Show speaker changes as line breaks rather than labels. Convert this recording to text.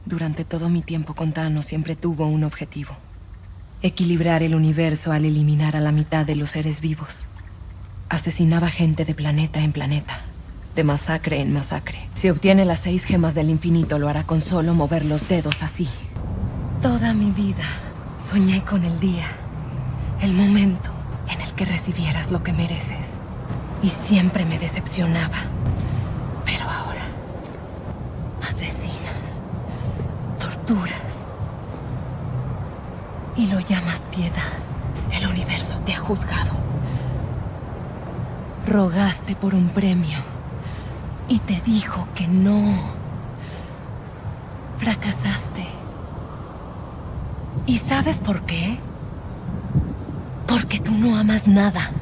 Durante todo mi tiempo con Thanos siempre tuvo un objetivo. Equilibrar el universo al eliminar a la mitad de los seres vivos. Asesinaba gente de planeta en planeta, de masacre en masacre. Si obtiene las 6 gemas del infinito, lo hará con solo mover los dedos así. Toda mi vida soñé con el día, el momento en el que recibieras lo que mereces. Y siempre me decepcionaba. Pero ahora, asesinas, torturas, y lo llamas piedad. El universo te ha juzgado. Rogaste por un premio y te dijo que no. Fracasaste. ¿Y sabes por qué? Porque tú no amas nada.